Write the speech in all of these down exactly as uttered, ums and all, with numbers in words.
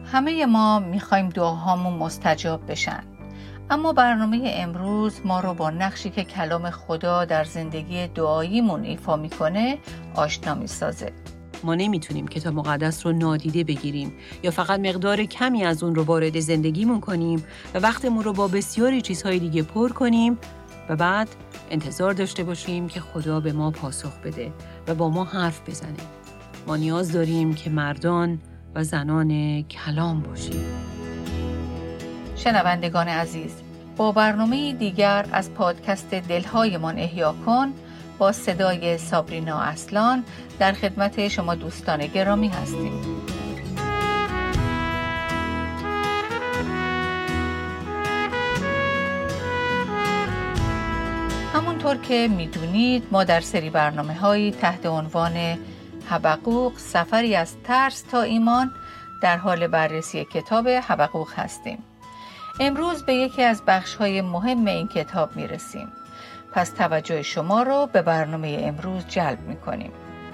همه ما میخوایم دعاهامون مستجاب بشن، اما برنامه امروز ما رو با نقشی که کلام خدا در زندگی دعاییمون ایفا میکنه آشنا میسازه. ما نمیتونیم کتاب مقدس رو نادیده بگیریم یا فقط مقدار کمی از اون رو وارد زندگیمون کنیم و وقتمون رو با بسیاری چیزهای دیگه پر کنیم و بعد انتظار داشته باشیم که خدا به ما پاسخ بده و با ما حرف بزنه. ما نیاز داریم که مردان و زنان کلام باشیم. شنوندگان عزیز، با برنامه دیگر از پادکست دلهایمان احیا کن با صدای سابرینا اصلان در خدمت شما دوستان گرامی هستیم. همونطور که میدونید ما در سری برنامه‌هایی تحت عنوان حبقوق سفری از ترس تا ایمان در حال بررسی کتاب حبقوق هستیم. امروز به یکی از بخش‌های مهم این کتاب میرسیم. پس توجه شما رو به برنامه امروز جلب می‌کنیم.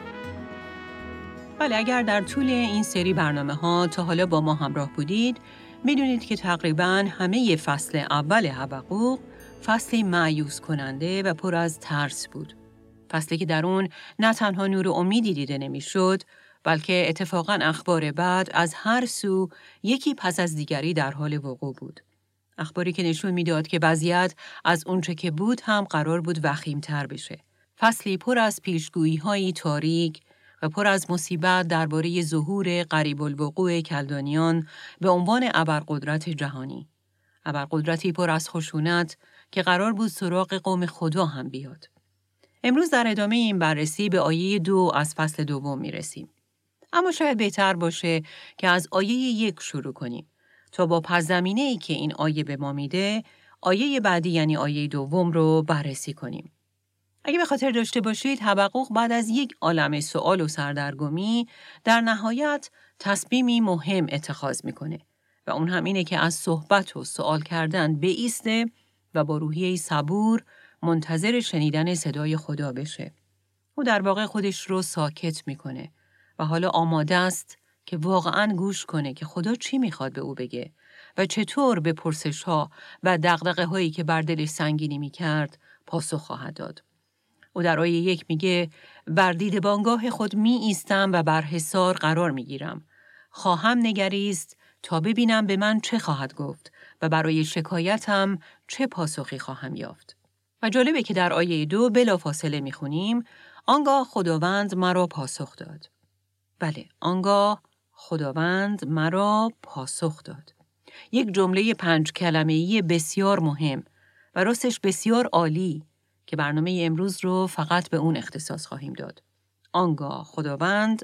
بله، اگر در طول این سری برنامه‌ها تا حالا با ما همراه بودید، میدونید که تقریباً همه فصل اول حبقوق فصلی مایوس کننده و پر از ترس بود. فصلی که در اون نه تنها نور و امیدی دیده نمی‌شد، بلکه اتفاقاً اخبار بعد از هر سو یکی پس از دیگری در حال وقوع بود. اخباری که نشون میداد که وضعیت از اونچه که بود هم قرار بود وخیم‌تر بشه. فصلی پر از پیشگویی‌های تاریک و پر از مصیبت درباره ظهور قریب الوقوع کلدانیان به عنوان ابرقدرت جهانی. ابرقدرتی پر از خشونت که قرار بود سراغ قوم خدا هم بیاد. امروز در ادامه این بررسی به آیه دو از فصل دوم میرسیم. اما شاید بهتر باشه که از آیه یک شروع کنیم تا با پس‌زمینه‌ای که این آیه به ما میده، آیه بعدی یعنی آیه دوم رو بررسی کنیم. اگه به خاطر داشته باشید، حبقوق بعد از یک عالمه سوال و سردرگمی در نهایت تصمیمی مهم اتخاذ میکنه و اون هم اینه که از صحبت و سوال کردن بایسته و با روحیه صبور منتظر شنیدن صدای خدا بشه. او در واقع خودش رو ساکت میکنه و حالا آماده است که واقعاً گوش کنه که خدا چی میخواد به او بگه و چطور به پرسش‌ها و دغدغه‌هایی که بر دلش سنگینی میکرد پاسخ خواهد داد. او در آیه یک میگه بر دید بانگاه خود می ایستم و بر حصار قرار میگیرم. خواهم نگریست تا ببینم به من چه خواهد گفت و برای شکایتم چه پاسخی خواهم یافت. و جالبه که در آیه دو بلافاصله میخونیم آنگاه خداوند مرا پاسخ داد. بله، آنگاه خداوند مرا پاسخ داد. یک جمله پنج کلمه‌ای بسیار مهم و راستش بسیار عالی که برنامه امروز رو فقط به اون اختصاص خواهیم داد. آنگاه خداوند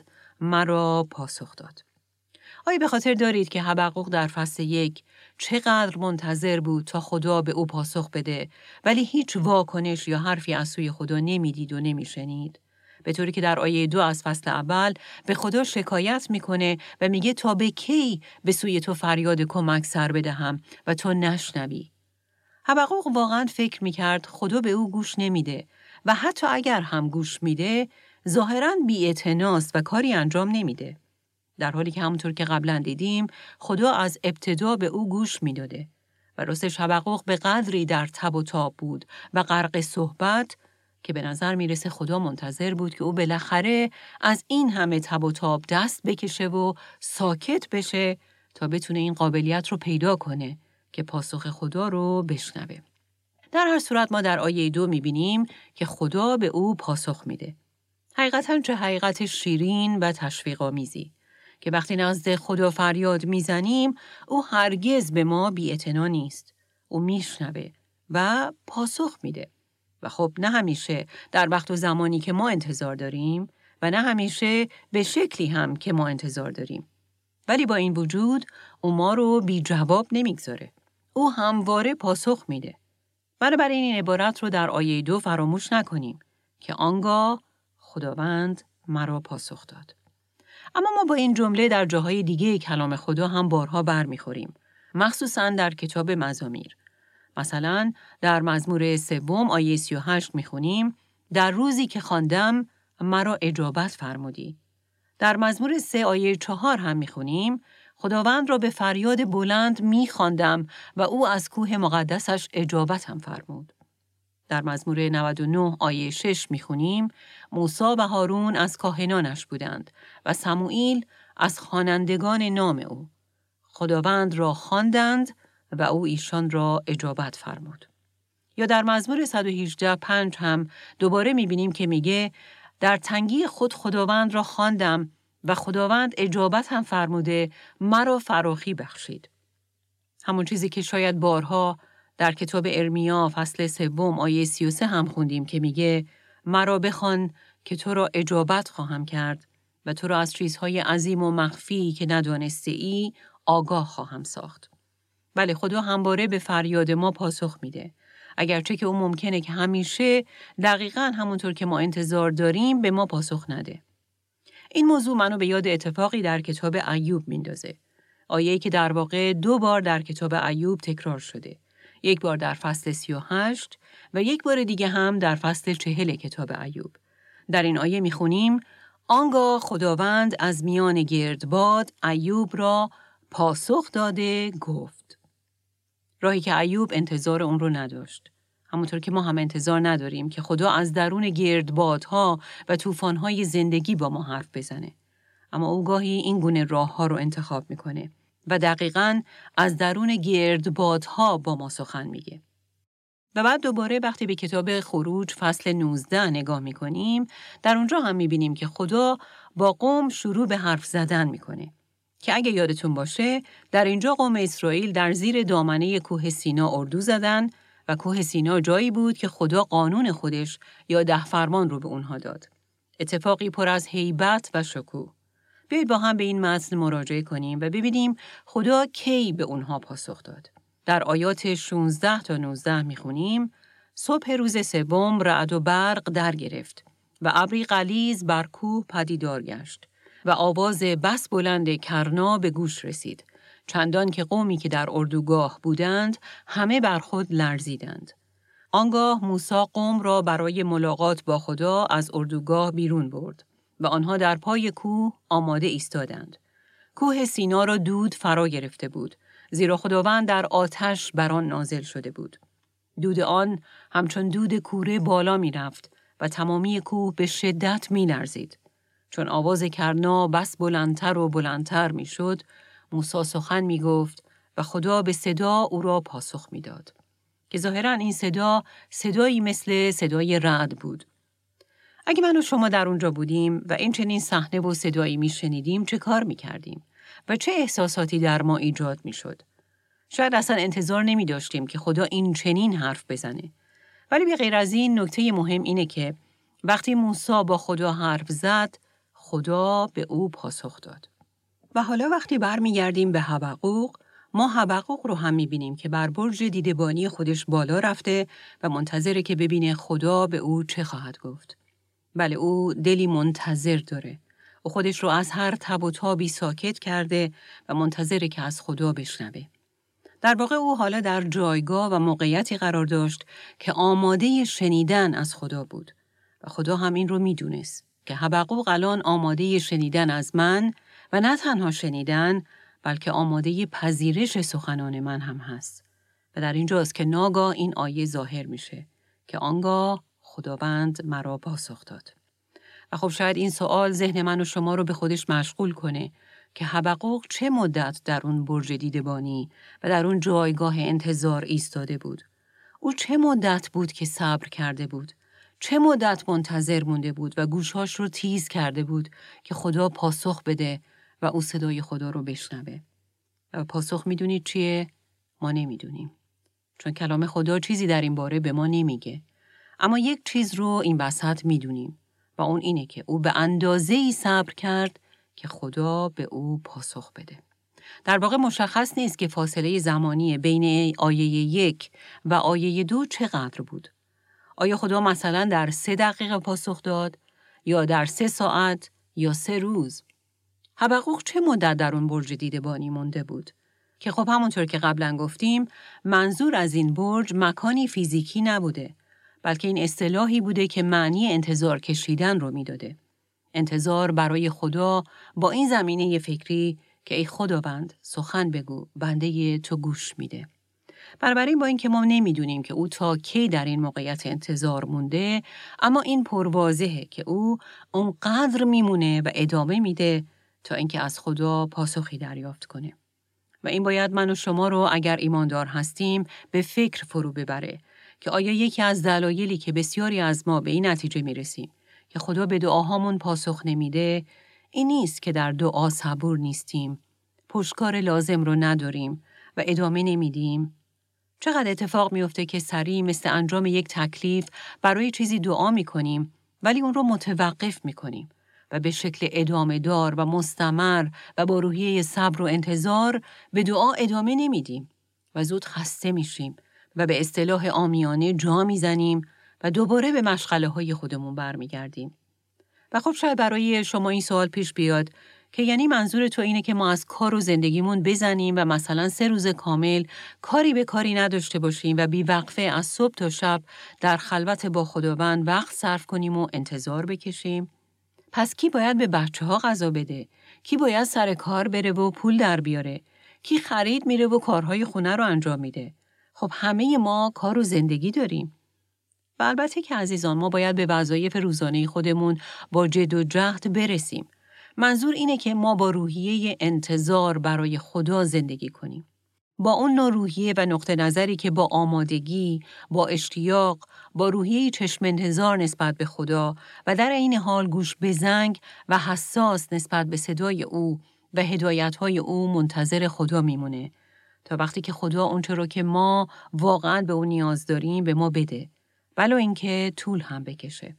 مرا پاسخ داد. آیا به خاطر دارید که حبقوق در فصل یک چقدر منتظر بود تا خدا به او پاسخ بده ولی هیچ واکنش یا حرفی از سوی خدا نمیدید و نمیشنید؟ به طوری که در آیه دو از فصل اول به خدا شکایت میکنه و میگه تا به کی به سوی تو فریاد کمک سر بدهم و تو نشنوی. حبقوق واقعا فکر میکرد خدا به او گوش نمیده و حتی اگر هم گوش میده ظاهراً بی‌اعتناست و کاری انجام نمیده. در حالی که همونطور که قبلا دیدیم خدا از ابتدا به او گوش میداده و راستش حبقوق به قدری در تب و تاب بود و غرق صحبت که به نظر میرسه خدا منتظر بود که او بالاخره از این همه تب و تاب دست بکشه و ساکت بشه تا بتونه این قابلیت رو پیدا کنه که پاسخ خدا رو بشنوه. در هر صورت ما در آیه دو میبینیم که خدا به او پاسخ میده. حقیقتاً چه حقیقت شیرین و تشویق‌آمیزی که وقتی نزد خدا فریاد میزنیم او هرگز به ما بی‌اعتنا نیست. او میشنوه و پاسخ میده. و خب نه همیشه در وقت و زمانی که ما انتظار داریم و نه همیشه به شکلی هم که ما انتظار داریم. ولی با این وجود او ما رو بی جواب نمیگذاره. او همواره پاسخ میده. بنابراین این عبارت رو در آیه دو فراموش نکنیم که آنگاه خداوند مرا پاسخ داد. اما ما با این جمله در جاهای دیگه کلام خدا هم بارها برمیخوریم. مخصوصاً در کتاب مزامیر. مثلا در مزمور سوم آیه سی و هشت میخونیم در روزی که خواندم مرا اجابت فرمودی. در مزمور سه آیه چهار هم میخونیم خداوند را به فریاد بلند می خواندم و او از کوه مقدسش اجابتم فرمود. در مزمور نود و نه آیه شش می خونیم موسی و هارون از کاهنانش بودند و سموئیل از خوانندگان نام او. خداوند را خواندند و او ایشان را اجابت فرمود. یا در مزمور صد و هجده پنج هم دوباره می بینیم که میگه در تنگی خود خداوند را خواندم و خداوند اجابت هم فرموده مرا فراخی بخشید. همون چیزی که شاید بارها در کتاب ارمیا فصل سوم آیه سی و سه هم خوندیم که میگه مرا بخوان که تو را اجابت خواهم کرد و تو را از چیزهای عظیم و مخفی که ندانسته ای آگاه خواهم ساخت. بله، خدا همواره به فریاد ما پاسخ میده. اگرچه که اون ممکنه که همیشه دقیقاً همونطور که ما انتظار داریم به ما پاسخ نده. این موضوع منو به یاد اتفاقی در کتاب ایوب میندازه. آیه‌ای که در واقع دو بار در کتاب ایوب تکرار شده. یک بار در فصل سی و هشت و یک بار دیگه هم در فصل چهل کتاب ایوب. در این آیه میخونیم آنگاه خداوند از میان گردباد ایوب را پاسخ داده گفت. راهی که ایوب انتظار اون رو نداشت. همونطور که ما هم انتظار نداریم که خدا از درون گردبادها و طوفان‌های زندگی با ما حرف بزنه. اما او گاهی این گونه راه‌ها رو انتخاب میکنه و دقیقاً از درون گردبادها با ما سخن میگه. و بعد دوباره وقتی به کتاب خروج فصل نوزده نگاه میکنیم، در اونجا هم میبینیم که خدا با قوم شروع به حرف زدن میکنه. که اگه یادتون باشه، در اینجا قوم اسرائیل در زیر دامنه کوه سینا اردو زدن و کوه سینا جایی بود که خدا قانون خودش یا ده فرمان رو به اونها داد. اتفاقی پر از هیبت و شکوه. بیایید با هم به این متن مراجعه کنیم و ببینیم خدا کی به اونها پاسخ داد. در آیات شانزده تا نوزده میخونیم صبح روز سوم رعد و برق در گرفت و ابری غلیظ بر کوه پدیدار گشت و آواز بس بلند کرنا به گوش رسید، چندان که قومی که در اردوگاه بودند همه بر خود لرزیدند. آنگاه موسی قوم را برای ملاقات با خدا از اردوگاه بیرون برد و آنها در پای کوه آماده ایستادند. کوه سینا را دود فرا گرفته بود، زیرا خداوند در آتش بر آن نازل شده بود. دود آن همچون دود کوره بالا می رفت و تمامی کوه به شدت می لرزید. چون آواز کرنا بس بلندتر و بلندتر می شد، موسی سخن می گفت و خدا به صدا او را پاسخ می داد. که ظاهراً این صدا صدایی مثل صدای رعد بود. اگه من و شما در اونجا بودیم و این چنین صحنه و صدایی می شنیدیم چه کار می کردیم و چه احساساتی در ما ایجاد می شد؟ شاید اصلا انتظار نمی داشتیم که خدا این چنین حرف بزنه. ولی به غیر از این نکته مهم اینه که وقتی موسی با خدا حرف زد، خدا به او پاسخ داد. و حالا وقتی برمیگردیم به حبقوق، ما حبقوق رو هم میبینیم که بر برج دیدبانی خودش بالا رفته و منتظره که ببینه خدا به او چه خواهد گفت. بله، او دلی منتظر داره. او خودش رو از هر تب و تابی ساکت کرده و منتظره که از خدا بشنوه. در واقع او حالا در جایگاه و موقعیتی قرار داشت که آماده شنیدن از خدا بود. و خدا هم این رو میدونست که حبقوق الان آماده شنیدن از من و نه تنها شنیدن، بلکه آماده پذیرش سخنان من هم هست. و در اینجاست که ناگاه این آیه ظاهر میشه که آنگاه خداوند مرا پاسخ داد. و خب شاید این سوال ذهن من و شما رو به خودش مشغول کنه که حبقوق چه مدت در اون برج دیدبانی و در اون جایگاه انتظار ایستاده بود؟ او چه مدت بود که صبر کرده بود؟ چه مدت منتظر مونده بود و گوشهاش رو تیز کرده بود که خدا پاسخ بده و او صدای خدا رو بشنوه؟ و پاسخ میدونید چیه؟ ما نمیدونیم. چون کلام خدا چیزی در این باره به ما نمیگه. اما یک چیز رو این وسط میدونیم و اون اینه که او به اندازه‌ای صبر کرد که خدا به او پاسخ بده. در واقع مشخص نیست که فاصله زمانی بین آیه یک و آیه دو چقدر بود. آیا خدا مثلا در سه دقیقه پاسخ داد یا در سه ساعت یا سه روز؟ حبقوق چه مدت در اون برج دیدبانی مونده بود؟ که خب همونطور که قبلا گفتیم منظور از این برج مکانی فیزیکی نبوده، بلکه این اصطلاحی بوده که معنی انتظار کشیدن رو میداده. انتظار برای خدا با این زمینه فکری که ای خداوند سخن بگو، بنده تو گوش میده. بنابراین با اینکه ما نمیدونیم که او تا کی در این موقعیت انتظار مونده، اما این پرواضحه که او اونقدر میمونه و ادامه میده تا اینکه از خدا پاسخی دریافت کنه. و این باید من و شما رو اگر ایماندار هستیم به فکر فرو ببره که آیا یکی از دلایلی که بسیاری از ما به این نتیجه میرسیم که خدا به دعاهامون پاسخ نمیده این نیست که در دعا صبور نیستیم، پشتکار لازم رو نداریم و ادامه نمیدیم. چقدر اتفاق میفته که سریع مثل انجام یک تکلیف برای چیزی دعا میکنیم ولی اون رو متوقف میکنیم و به شکل ادامه دار و مستمر و با روحیه صبر و انتظار به دعا ادامه نمیدیم و زود خسته میشیم و به اصطلاح عامیانه جا میزنیم و دوباره به مشغله های خودمون برمیگردیم. و خب شاید برای شما این سوال پیش بیاد که یعنی منظور تو اینه که ما از کار و زندگیمون بزنیم و مثلا سه روز کامل کاری به کاری نداشته باشیم و بی وقفه از صبح تا شب در خلوت با خداوند وقت صرف کنیم و انتظار بکشیم؟ پس کی باید به بچه ها غذا بده؟ کی باید سر کار بره و پول در بیاره؟ کی خرید میره و کارهای خونه رو انجام میده؟ خب همه ما کار و زندگی داریم. و البته که عزیزان ما باید به وظایف روزانه خودمون با جد و جهد برسیم. منظور اینه که ما با روحیه انتظار برای خدا زندگی کنیم. با اون نوع روحیه و نقطه نظری که با آمادگی، با اشتیاق، با روحیه چشم انتظار نسبت به خدا و در این حال گوش بزنگ و حساس نسبت به صدای او و هدایت‌های او منتظر خدا میمونه تا وقتی که خدا اونچه رو که ما واقعاً به اون نیاز داریم به ما بده، ولو اینکه طول هم بکشه.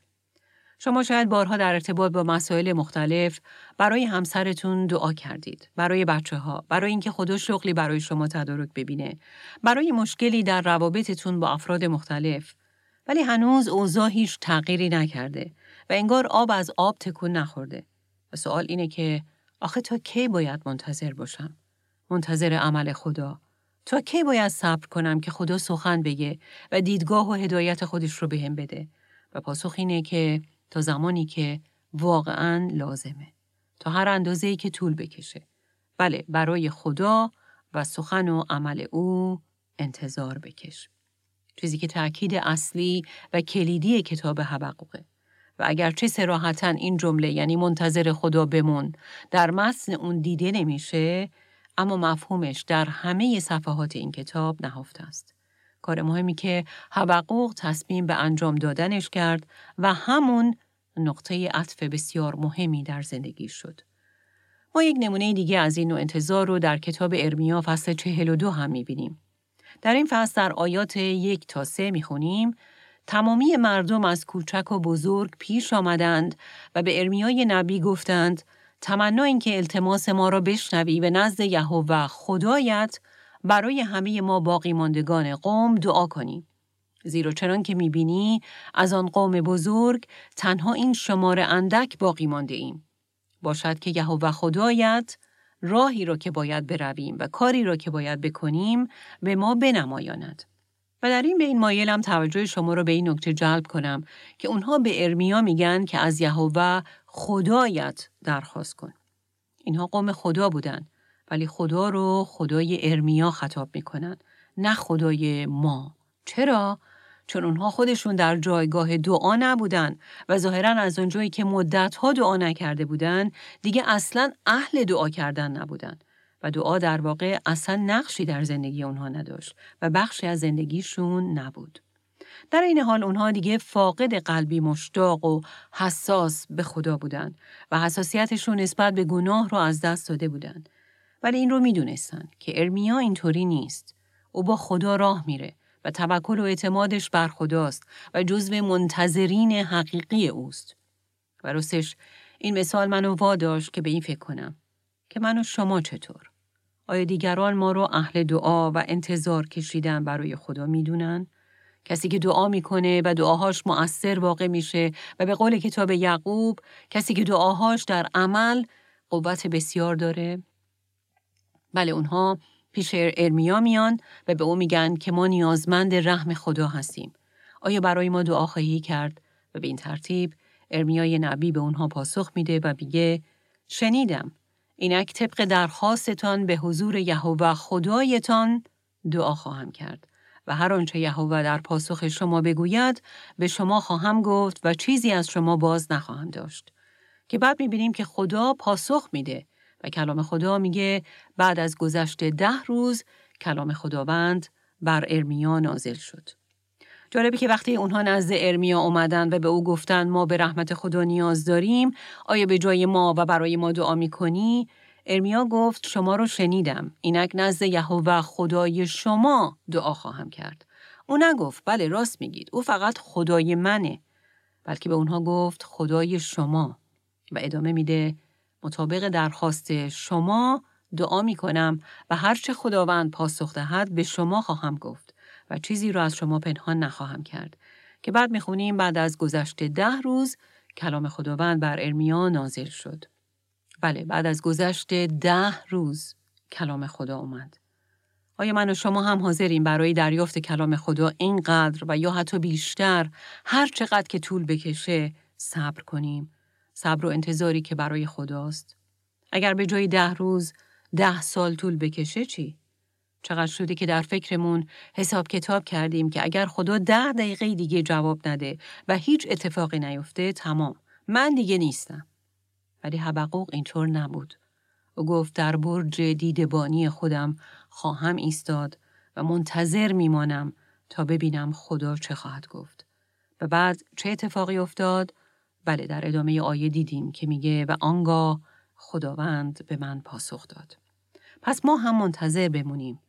شما شاید بارها در ارتباط با مسائل مختلف برای همسرتون دعا کردید، برای بچه ها، برای اینکه خدا شغلی برای شما تدارک ببینه، برای مشکلی در روابطتون با افراد مختلف، ولی هنوز اوضاع هیچ تغییری نکرده و انگار آب از آب تکون نخورده. و سوال اینه که آخه تا کی باید منتظر باشم؟ منتظر عمل خدا. تا کی باید صبر کنم که خدا سخن بگه و دیدگاه و هدایت خودش رو بهم بده؟ و پاسخ اینه که تا زمانی که واقعاً لازمه. تا هر اندازه‌ای که طول بکشه. بله، برای خدا و سخن و عمل او انتظار بکش. چیزی که تأکید اصلی و کلیدی کتاب حبقوقه. و اگرچه صراحتاً این جمله یعنی منتظر خدا بمون در متن اون دیده نمیشه، اما مفهومش در همه صفحات این کتاب نهفته است. کار مهمی که حبقوق تصمیم به انجام دادنش کرد و همون نقطه عطف بسیار مهمی در زندگی شد. ما یک نمونه دیگه از این نوع انتظار رو در کتاب ارمیا فصل چهل و دو هم می‌بینیم. در این فصل در آیات یک تا سه می‌خونیم: تمامی مردم از کوچک و بزرگ پیش آمدند و به ارمیای نبی گفتند تمنا این که التماس ما را بشنوی و نزد یهوه خدایت برای همه ما باقی ماندگان قوم دعا کنی. زیرا چنان که می‌بینی از آن قوم بزرگ تنها این شمار اندک باقی مانده ایم. باشد که یهوه خدایت راهی را که باید برویم و کاری را که باید بکنیم به ما بنمایاند. و در این بین مایلم توجه شما را به این نکته جلب کنم که اونها به ارمیا میگن که از یهوه خدایت درخواست کن. اینها قوم خدا بودن، ولی خدا رو خدای ارمیا خطاب میکنن، نه خدای ما. چرا؟ چون اونها خودشون در جایگاه دعا نبودن و ظاهراً از اونجایی که مدتها دعا نکرده بودن دیگه اصلاً اهل دعا کردن نبودن و دعا در واقع اصلاً نقشی در زندگی اونها نداشت و بخشی از زندگیشون نبود. در این حال اونها دیگه فاقد قلبی مشتاق و حساس به خدا بودن و حساسیتشون نسبت به گناه رو از دست داده بودن. ولی این رو میدونستن که ارمیا اینطوری نیست. او با خدا راه میره و توکل و اعتمادش بر خداست و جزو منتظرین حقیقی اوست. و راستش این مثال منو واداشت که به این فکر کنم که من و شما چطور؟ آیا دیگران ما رو اهل دعا و انتظار کشیدن برای خدا میدونن؟ کسی که دعا میکنه و دعاهاش مؤثر واقع میشه و به قول کتاب یعقوب کسی که دعاهاش در عمل قوت بسیار داره؟ بله، اونها پیش ارمیا میان و به او میگن که ما نیازمند رحم خدا هستیم. آیا برای ما دعا خواهی کرد؟ و به این ترتیب ارمیای نبی به اونها پاسخ میده و میگه شنیدم. اینک طبق درخواستتان به حضور یهوه خدایتان دعا خواهم کرد و هر آنچه یهوه در پاسخ شما بگوید به شما خواهم گفت و چیزی از شما باز نخواهم داشت. که بعد می‌بینیم که خدا پاسخ میده و کلام خدا میگه بعد از گذشت ده روز کلام خداوند بر ارمیا نازل شد. جالبه که وقتی اونها نزد ارمیا اومدن و به او گفتن ما به رحمت خدا نیاز داریم، آیا به جای ما و برای ما دعا میکنی؟ ارمیا گفت شما رو شنیدم. اینک نزد یهوه خدای شما دعا خواهم کرد. او نگفت بله راست میگید، او فقط خدای منه، بلکه به اونها گفت خدای شما و ادامه میده مطابق درخواست شما دعا میکنم و هرچه خداوند پاسخ دهد به شما خواهم گفت و چیزی رو از شما پنهان نخواهم کرد. که بعد میخونیم بعد از گذشت ده روز کلام خداوند بر ارمیا نازل شد. بله، بعد از گذشت ده روز کلام خدا اومد. آیا من و شما هم حاضریم برای دریافت کلام خدا اینقدر و یا حتی بیشتر هر چقدر که طول بکشه صبر کنیم؟ صبر و انتظاری که برای خداست. اگر به جای ده روز ده سال طول بکشه چی؟ چقدر شده که در فکرمون حساب کتاب کردیم که اگر خدا ده دقیقه دیگه جواب نده و هیچ اتفاقی نیفته تمام، من دیگه نیستم. ولی حبقوق اینطور نبود. او گفت در برج دیدبانی خودم خواهم ایستاد و منتظر میمانم تا ببینم خدا چه خواهد گفت. و بعد چه اتفاقی افتاد؟ بله، در ادامه آیه دیدیم که میگه و آنگاه خداوند به من پاسخ داد. پس ما هم منتظر بمونیم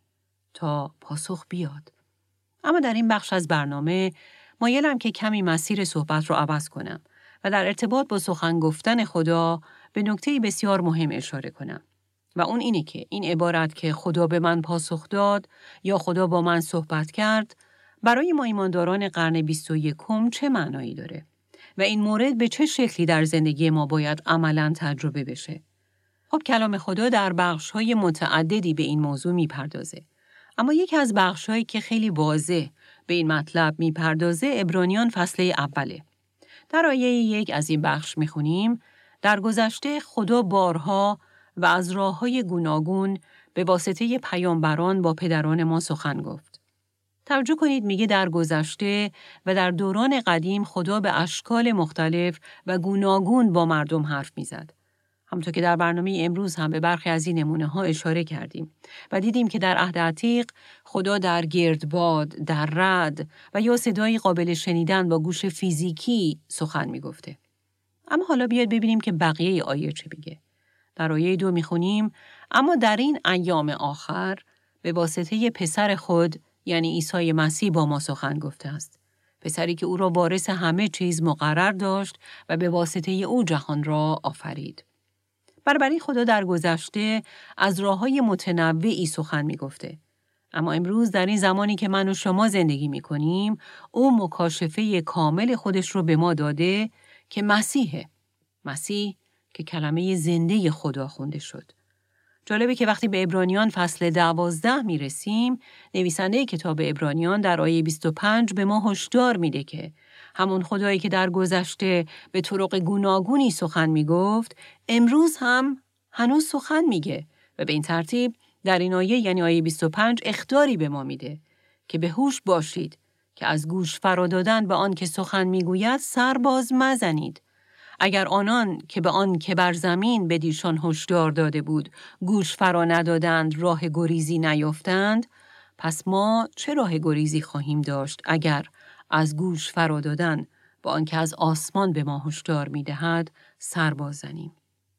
تا پاسخ بیاد. اما در این بخش از برنامه مایلم که کمی مسیر صحبت رو عوض کنم و در ارتباط با سخن گفتن خدا به نکته بسیار مهم اشاره کنم و اون اینه که این عبارت که خدا به من پاسخ داد یا خدا با من صحبت کرد برای ما ایمانداران قرن بیست و یکم چه معنایی داره و این مورد به چه شکلی در زندگی ما باید عملاً تجربه بشه. خب کلام خدا در بخش‌های متعددی به این موضوع میپردازه. اما یکی از بخش‌هایی که خیلی واضح به این مطلب میپردازه عبرانیان فصل اوله. در آیه یک از این بخش میخونیم در گذشته خدا بارها و از راه‌های گوناگون به واسطه پیامبران با پدران ما سخن گفت. توجه کنید میگه در گذشته و در دوران قدیم خدا به اشکال مختلف و گوناگون با مردم حرف میزد. همونطور که در برنامه امروز هم به برخی از این نمونه ها اشاره کردیم و دیدیم که در عهد عتیق خدا در گردباد، در رعد و یا صدای قابل شنیدن با گوش فیزیکی سخن می گفته. اما حالا بیاید ببینیم که بقیه آیه چه میگه. در آیه دو میخونیم اما در این ایام آخر به واسطه پسر خود یعنی عیسی مسیح با ما سخن گفته است. پسری که او را وارث همه چیز مقرر داشت و به واسطه او جهان را آفرید. بنابراین خدا در گذشته از راه‌های متنوعی سخن می‌گفته. اما امروز در این زمانی که من و شما زندگی می‌کنیم، او مکاشفه کامل خودش رو به ما داده که مسیحه. مسیح که کلمه زنده خدا خونده شد. جالبه که وقتی به عبرانیان فصل دوازده می‌رسیم، نویسنده کتاب عبرانیان در آیه بیست و پنج به ما هشدار میده که همون خدایی که در گذشته به طرق گوناگونی سخن میگفت، امروز هم هنوز سخن میگه و به این ترتیب در این آیه یعنی آیه بیست و پنج اخطاری به ما میده که به هوش باشید که از گوش فرا دادن به آن که سخن میگوید سر باز مزنید. اگر آنان که به آن که بر زمین به دیشان هشدار داده بود گوش فرا ندادند راه گریزی نیافتند، پس ما چه راه گریزی خواهیم داشت اگر از گوش فرا دادن با آنکه از آسمان به ما هشدار می‌دهد سر بازنیم.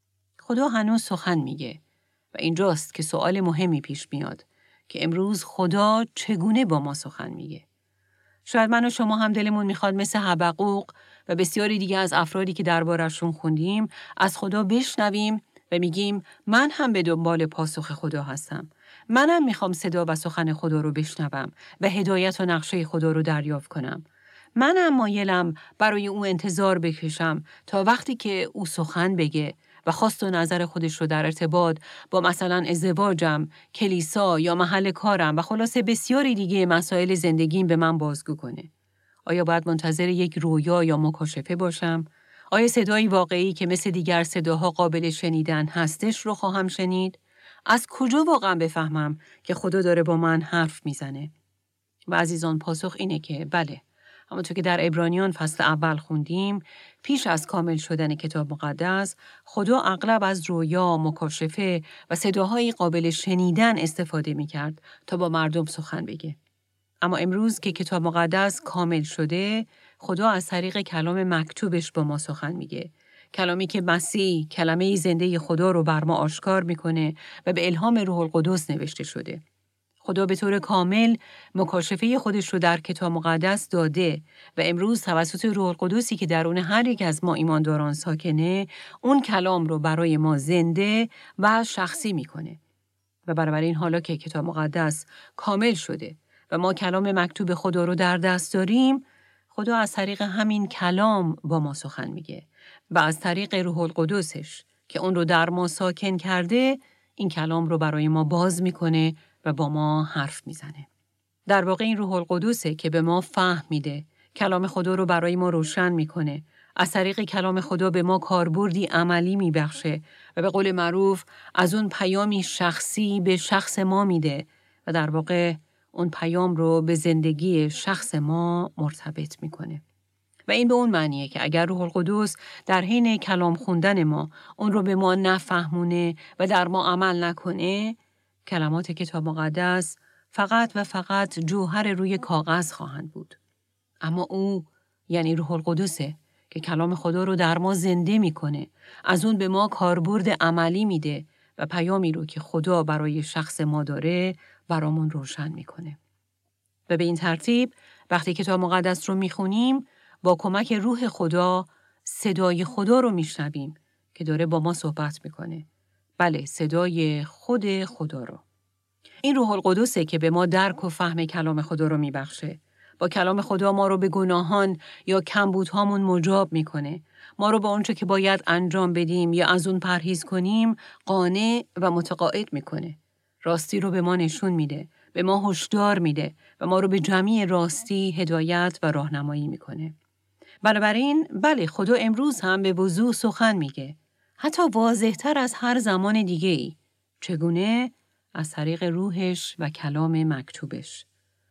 خدا هنوز سخن میگه و اینجاست که سوال مهمی پیش میاد که امروز خدا چگونه با ما سخن میگه. شاید من و شما هم دلمون میخواد مثل حبقوق و بسیاری دیگه از افرادی که دربارشون خوندیم از خدا بشنویم و میگیم من هم به دنبال پاسخ خدا هستم. منم میخوام صدا و سخن خدا رو بشنوم و هدایت و نقشه خدا رو دریافت کنم. منم مایلم برای او انتظار بکشم تا وقتی که او سخن بگه و خواست و نظر خودش رو در ارتباط با مثلا ازدواجم، کلیسا یا محل کارم و خلاصه بسیاری دیگه مسائل زندگیم به من بازگو کنه. آیا باید منتظر یک رویا یا مکاشفه باشم؟ آیا صدایی واقعی که مثل دیگر صداها قابل شنیدن هستش رو خواهم شنید؟ از کجا واقعا بفهمم که خدا داره با من حرف میزنه؟ و عزیزان پاسخ اینه که بله. همونطور که در عبرانیان فصل اول خوندیم، پیش از کامل شدن کتاب مقدس، خدا اغلب از رویا، مکاشفه و صداهای قابل شنیدن استفاده میکرد تا با مردم سخن بگه. اما امروز که کتاب مقدس کامل شده، خدا از طریق کلام مکتوبش با ما سخن میگه. کلامی که مسیح، کلمه زنده خدا رو بر ما آشکار میکنه و به الهام روح القدس نوشته شده. خدا به طور کامل مکاشفه خودش رو در کتاب مقدس داده و امروز توسط روح القدسی که درون هر یک از ما ایمانداران ساکنه، اون کلام رو برای ما زنده و شخصی میکنه. و بنابراین حالا که کتاب مقدس کامل شده و ما کلام مکتوب خدا رو در دست داریم، خدا از طریق همین کلام با ما سخن میگه و از طریق روح القدسش که اون رو در ما ساکن کرده، این کلام رو برای ما باز میکنه و با ما حرف میزنه. در واقع این روح القدسه که به ما فهم میده، کلام خدا رو برای ما روشن میکنه، از طریق کلام خدا به ما کاربردی عملی میبخشه و به قول معروف از اون پیامی شخصی به شخص ما میده و در واقع اون پیام رو به زندگی شخص ما مرتبط میکنه. و این به اون معنیه که اگر روح القدس در حین کلام خوندن ما اون رو به ما نفهمونه و در ما عمل نکنه، کلمات کتاب مقدس فقط و فقط جوهر روی کاغذ خواهند بود. اما او یعنی روح القدسه که کلام خدا رو در ما زنده میکنه، از اون به ما کاربرد عملی میده و پیامی رو که خدا برای شخص ما داره برامون روشن میکنه. و به این ترتیب وقتی کتاب مقدس رو میخونیم، با کمک روح خدا صدای خدا رو میشنویم که داره با ما صحبت میکنه. بله، صدای خود خدا رو. این روح القدسه که به ما درک و فهم کلام خدا رو میبخشه. با کلام خدا ما رو به گناهان یا کمبودهامون مجاب میکنه. ما رو با اونچه که باید انجام بدیم یا از اون پرهیز کنیم قانع و متقاعد میکنه. راستی رو به ما نشون میده، به ما هشدار میده و ما رو به جمعی راستی هدایت و راهنمایی میکنه. بنابراین بله، خدا امروز هم به وضوح سخن میگه، حتی واضح‌تر از هر زمان دیگه ای. چگونه؟ از طریق روحش و کلام مکتوبش.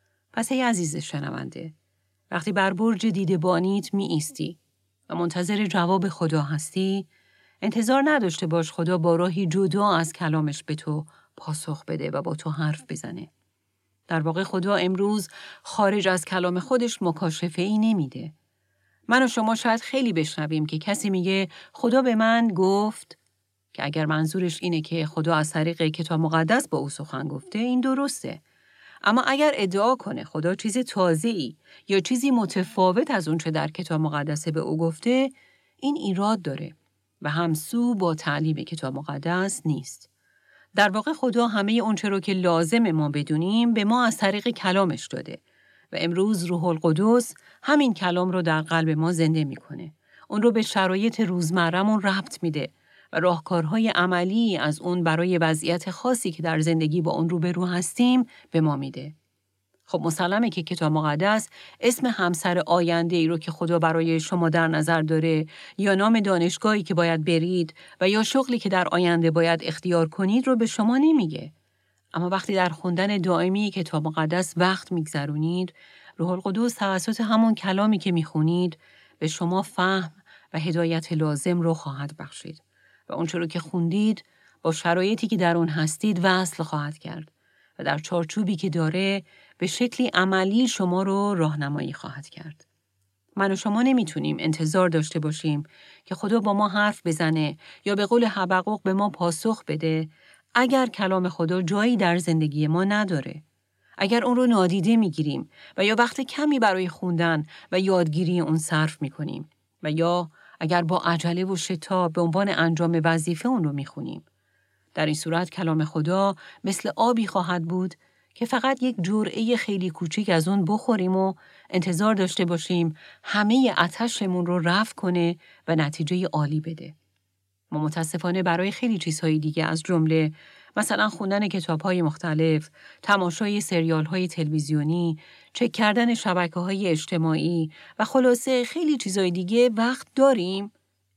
پس ای عزیز شنونده، وقتی بر برج دیدبانیت می ایستی و منتظر جواب خدا هستی، انتظار نداشته باش خدا با راهی جدا از کلامش به تو پاسخ بده و با تو حرف بزنه. در واقع خدا امروز خارج از کلام خودش مکاشفه ای نمیده. من و شما شاید خیلی بشنویم که کسی میگه خدا به من گفت، که اگر منظورش اینه که خدا از طریق کتاب مقدس با او سخن گفته، این درسته. اما اگر ادعا کنه خدا چیز تازه‌ای یا چیزی متفاوت از اون چه در کتاب مقدس به او گفته، این ایراد داره و همسو با تعلیم کتاب مقدس نیست. در واقع خدا همه اون چه رو که لازم ما بدونیم به ما از طریق کلامش داده و امروز روح القدس همین کلام رو در قلب ما زنده میکنه. اون رو به شرایط روزمره‌مون ربط میده و راهکارهای عملی از اون برای وضعیت خاصی که در زندگی با اون روبرو هستیم به ما میده. خب مسلمه که کتاب مقدس اسم همسر آینده ای رو که خدا برای شما در نظر داره یا نام دانشگاهی که باید برید و یا شغلی که در آینده باید اختیار کنید رو به شما نمیگه. اما وقتی در خوندن دائمی کتاب مقدس وقت میگذرونید، روح القدس توسط همون کلامی که میخونید به شما فهم و هدایت لازم رو خواهد بخشید و اون چرا که خوندید با شرایطی که در اون هستید وصل خواهد کرد و در چارچوبی که داره به شکلی عملی شما رو راهنمایی خواهد کرد. من و شما نمیتونیم انتظار داشته باشیم که خدا با ما حرف بزنه یا به قول حبقوق به ما پاسخ بده اگر کلام خدا جایی در زندگی ما نداره. اگر اون رو نادیده میگیریم و یا وقت کمی برای خوندن و یادگیری اون صرف میکنیم و یا اگر با عجله و شتاب به عنوان انجام وظیفه اون رو میخونیم. در این صورت کلام خدا مثل آبی خواهد بود که فقط یک جرعه خیلی کوچیک از اون بخوریم و انتظار داشته باشیم همه آتشمون رو رفع کنه و نتیجه عالی بده. ما متاسفانه برای خیلی چیزهای دیگه از جمله مثلا خوندن کتاب‌های مختلف، تماشای سریال‌های تلویزیونی، چک کردن شبکه‌های اجتماعی و خلاصه خیلی چیزهای دیگه وقت داریم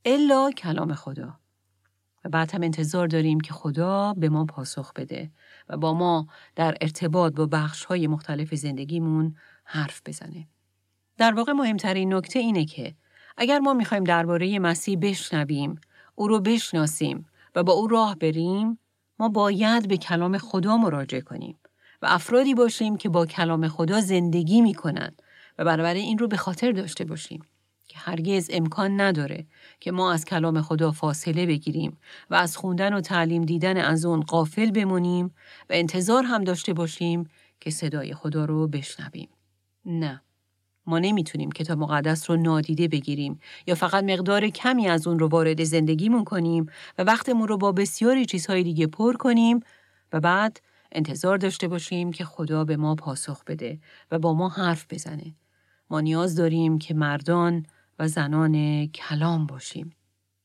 الا کلام خدا. و بعد هم انتظار داریم که خدا به ما پاسخ بده و با ما در ارتباط با بخش‌های مختلف زندگیمون حرف بزنه. در واقع مهمترین نکته اینه که اگر ما می‌خوایم درباره مسیح بشنویم، او رو بشناسیم و با او راه بریم، ما باید به کلام خدا مراجعه کنیم و افرادی باشیم که با کلام خدا زندگی می‌کنن و بنابراین این رو به خاطر داشته باشیم که هرگز امکان نداره که ما از کلام خدا فاصله بگیریم و از خوندن و تعلیم دیدن از اون غافل بمونیم و انتظار هم داشته باشیم که صدای خدا رو بشنویم. نه. ما نمیتونیم کتاب مقدس رو نادیده بگیریم یا فقط مقدار کمی از اون رو وارد زندگیمون کنیم و وقتمون رو با بسیاری چیزهای دیگه پر کنیم و بعد انتظار داشته باشیم که خدا به ما پاسخ بده و با ما حرف بزنه. ما نیاز داریم که مردان و زنان کلام باشیم.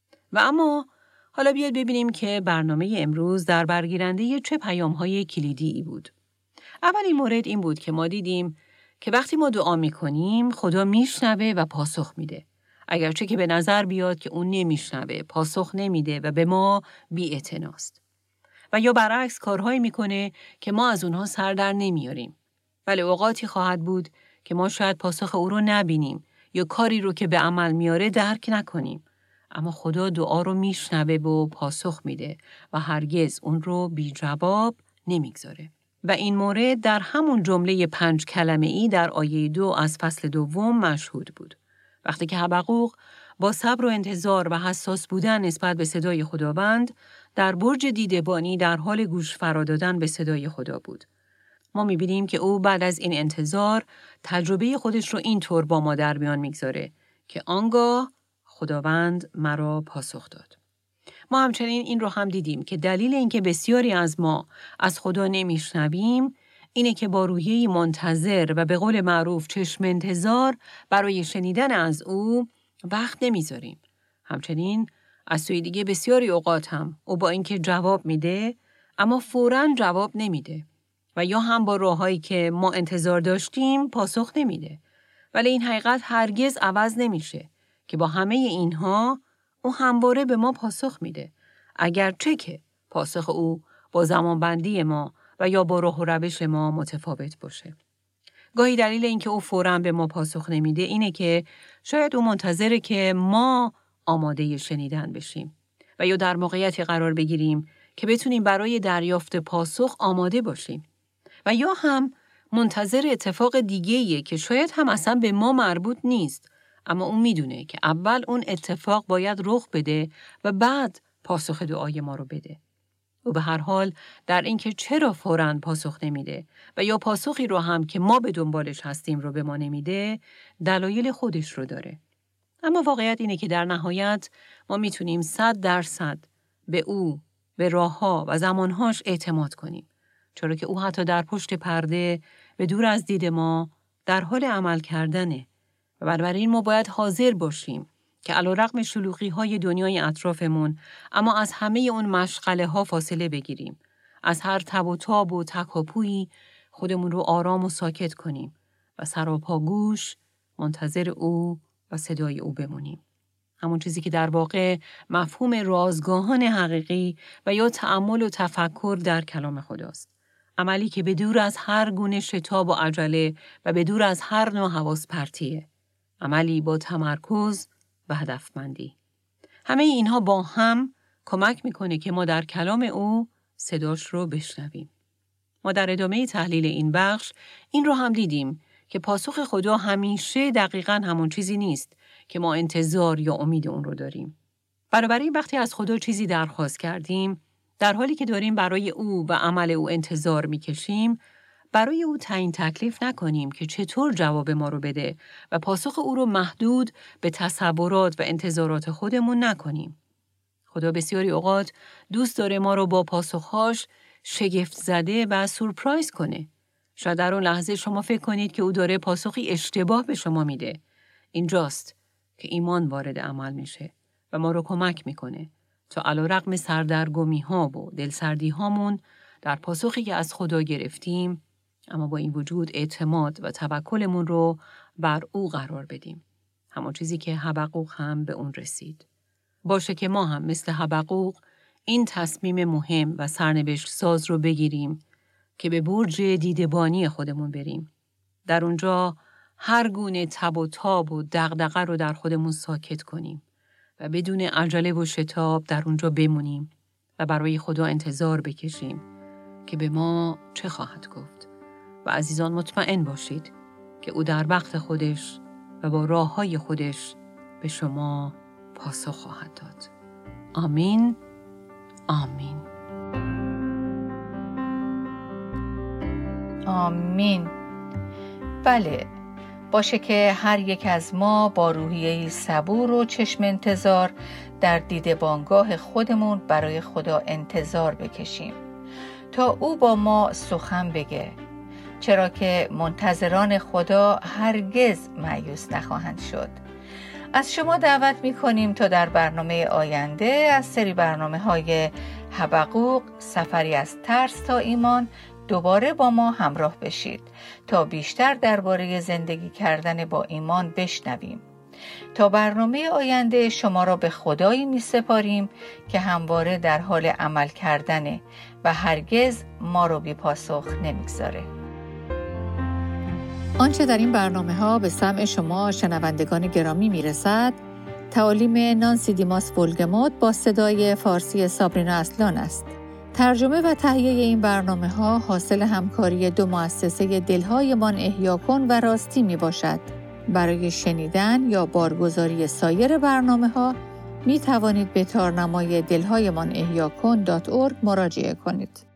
و اما حالا بیاید ببینیم که برنامه امروز در برگیرنده چه پیام‌های کلیدی بود. اولین مورد این بود که ما دیدیم که وقتی ما دعا می‌کنیم خدا میشنوه و پاسخ میده. اگرچه که به نظر بیاد که اون نمیشنوه، پاسخ نمیده و به ما بی‌اعتناست. و یا برعکس کارهایی میکنه که ما از اونها سر در نمیاریم. ولی اوقاتی خواهد بود که ما شاید پاسخ او رو نبینیم یا کاری رو که به عمل میاره درک نکنیم. اما خدا دعا رو میشنوه و پاسخ میده و هرگز اون رو بی جواب نمیگذاره. و این مورد در همون جمله پنج کلمه ای در آیه دو از فصل دوم مشهود بود. وقتی که حبقوق با صبر و انتظار و حساس بودن نسبت به صدای خداوند در برج دیدبانی در حال گوش فرا دادن به صدای خدا بود. ما می‌بینیم که او بعد از این انتظار تجربه خودش رو اینطور با ما در میان میگذاره که آنگاه خداوند مرا پاسخ داد. ما همچنین این رو هم دیدیم که دلیل اینکه بسیاری از ما از خدا نمیشنویم اینه که با روحیه‌ای منتظر و به قول معروف چشم انتظار برای شنیدن از او وقت نمیذاریم. همچنین از سوی دیگه بسیاری اوقات هم او با اینکه جواب میده اما فوراً جواب نمیده و یا هم با راهایی که ما انتظار داشتیم پاسخ نمیده. ولی این حقیقت هرگز عوض نمیشه که با همه اینها او همواره به ما پاسخ میده. اگرچه که پاسخ او با زمانبندی ما و یا با راه و روش ما متفاوت باشه. گاهی دلیل اینکه او فوراً به ما پاسخ نمیده اینه که شاید او منتظره که ما آماده شنیدن بشیم و یا در موقعیتی قرار بگیریم که بتونیم برای دریافت پاسخ آماده باشیم و یا هم منتظر اتفاق دیگه‌ایه که شاید هم اصلا به ما مربوط نیست، اما اون میدونه که اول اون اتفاق باید رخ بده و بعد پاسخ دعای ما رو بده. او به هر حال در اینکه چرا فوراً پاسخ نمیده و یا پاسخی رو هم که ما به دنبالش هستیم رو به ما نمیده، دلایل خودش رو داره. اما واقعیت اینه که در نهایت ما میتونیم صد درصد به او، به راهها و زمانهاش اعتماد کنیم. چرا که او حتی در پشت پرده به دور از دید ما در حال عمل کردنه و بنابراین ما باید حاضر باشیم که علیرغم شلوغی‌های دنیای اطرافمون اما از همه اون مشغله ها فاصله بگیریم. از هر تب و تاب و تکاپویی خودمون رو آرام و ساکت کنیم و سراپا گوش منتظر او و صدای او بمونیم. همون چیزی که در واقع مفهوم رازگاهان حقیقی و یا تأمل و تفکر در کلام خداست. عملی که به دور از هر گونه شتاب و عجله و به دور از هر نوع حواس پرتیه. عملی با تمرکز و هدفمندی. همه اینها با هم کمک میکنه که ما در کلام او صداش رو بشنویم. ما در ادامه تحلیل این بخش این رو هم دیدیم که پاسخ خدا همیشه دقیقاً همون چیزی نیست که ما انتظار یا امید اون رو داریم. بنابراین وقتی از خدا چیزی درخواست کردیم، در حالی که داریم برای او و عمل او انتظار میکشیم، برای او تعیین تکلیف نکنیم که چطور جواب ما رو بده و پاسخ او رو محدود به تصورات و انتظارات خودمون نکنیم. خدا بسیاری اوقات دوست داره ما رو با پاسخهاش شگفت زده و سورپرایز کنه. شاید در اون لحظه شما فکر کنید که او داره پاسخی اشتباه به شما میده. اینجاست که ایمان وارد عمل میشه و ما رو کمک میکنه تا علیرغم سردرگمی ها و دلسردی هامون در پاسخی که از خدا گرفتیم، اما با این وجود اعتماد و توکلمون رو بر او قرار بدیم. همون چیزی که حبقوق هم به اون رسید. باشه که ما هم مثل حبقوق این تصمیم مهم و سرنوشت ساز رو بگیریم که به برج دیدبانی خودمون بریم. در اونجا هر گونه تب و تاب و دغدغه رو در خودمون ساکت کنیم و بدون عجله و شتاب در اونجا بمونیم و برای خدا انتظار بکشیم که به ما چه خواهد گفت. و عزیزان مطمئن باشید که او در وقت خودش و با راه‌های خودش به شما پاسخ خواهد داد. آمین. آمین. آمین. بله، باشه که هر یک از ما با روحیه‌ای صبور و چشم انتظار در دیدبانگاه خودمون برای خدا انتظار بکشیم تا او با ما سخن بگه، چرا که منتظران خدا هرگز مایوس نخواهند شد. از شما دعوت می‌کنیم تا در برنامه آینده از سری برنامه‌های حبقوق سفری از ترس تا ایمان دوباره با ما همراه بشید تا بیشتر درباره زندگی کردن با ایمان بشنویم. تا برنامه آینده شما را به خدایی می‌سپاریم که همواره در حال عمل کردنه و هرگز ما رو بی پاسخ نمیگذاره. آنچه در این برنامه‌ها به سمع شما شنوندگان گرامی میرسد، تعالیم نانسی دیماس ولگموت با صدای فارسی سابرینا اصلان است. ترجمه و تهیه این برنامه‌ها حاصل همکاری دو مؤسسه دلهایمان احیا کن و راستی می باشد. برای شنیدن یا بارگزاری سایر برنامه‌ها می توانید به تارنمای دلهایمان احیا کن دات اورگ مراجعه کنید.